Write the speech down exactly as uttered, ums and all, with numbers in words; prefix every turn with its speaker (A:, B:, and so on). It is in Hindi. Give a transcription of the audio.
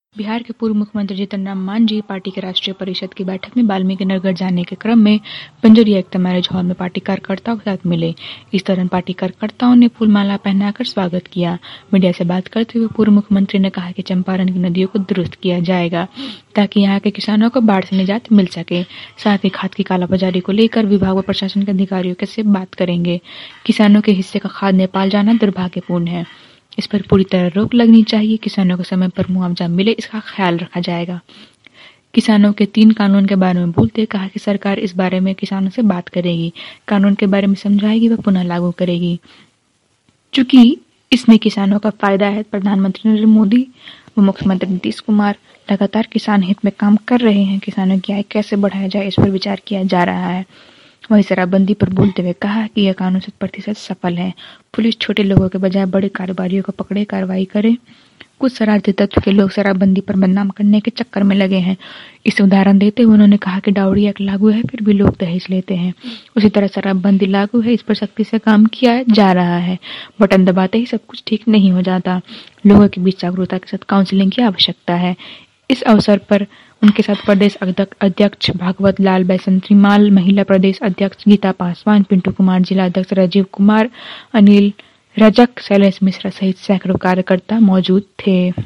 A: बिहार के पूर्व मुख्यमंत्री जीतन राम मांझी पार्टी के राष्ट्रीय परिषद की बैठक में वाल्मीकि नगर जाने के क्रम में पंजोरिया एकता मैरिज हॉल में पार्टी कार्यकर्ताओं के साथ मिले। इस दौरान पार्टी कार्यकर्ताओं ने फूलमाला पहनाकर स्वागत किया। मीडिया से बात करते हुए पूर्व मुख्यमंत्री ने कहा कि चंपारण की नदियों को दुरुस्त किया जाएगा ताकि यहाँ के किसानों को बाढ़ से निजात मिल सके। साथ ही खाद की कालाबाजारी को लेकर विभाग व प्रशासन के अधिकारियों से बात करेंगे। किसानों के हिस्से का खाद नेपाल जाना दुर्भाग्यपूर्ण है, इस पर पूरी तरह रोक लगनी चाहिए। किसानों को समय पर मुआवजा मिले, इसका ख्याल रखा जाएगा। किसानों के तीन कानून के बारे में बोलते कहा कि सरकार इस बारे में किसानों से बात करेगी, कानून के बारे में समझाएगी व पुनः लागू करेगी। चूंकि इसमें किसानों का फायदा है, प्रधानमंत्री नरेंद्र मोदी व मुख्यमंत्री नीतीश कुमार लगातार किसान हित में काम कर रहे हैं। किसानों की आय कैसे बढ़ाया जाए, इस पर विचार किया जा रहा है। वहीं शराबबंदी पर बोलते हुए कहा कि यह कानून शत प्रतिशत सफल है। पुलिस छोटे लोगों के बजाय बड़े कारोबारियों को पकड़े, कार्रवाई करे। कुछ शरारती तत्व के लोग शराबबंदी पर बदनाम करने के चक्कर में लगे हैं। इस उदाहरण देते हुए उन्होंने कहा कि डाउरी एक्ट लागू है, फिर भी लोग दहेज लेते हैं। उसी तरह शराबबंदी लागू है, इस पर सख्ती से काम किया जा रहा है। बटन दबाते ही सब कुछ ठीक नहीं हो जाता। लोगों के बीच जागरूकता के साथ काउंसलिंग की आवश्यकता है। इस अवसर पर उनके साथ प्रदेश अध्यक्ष भागवत लाल बैसंत्रीमाल, महिला प्रदेश अध्यक्ष गीता पासवान, पिंटू कुमार, जिला अध्यक्ष राजीव कुमार, अनिल रजक, शैलेश मिश्रा सहित सैकड़ों कार्यकर्ता मौजूद थे।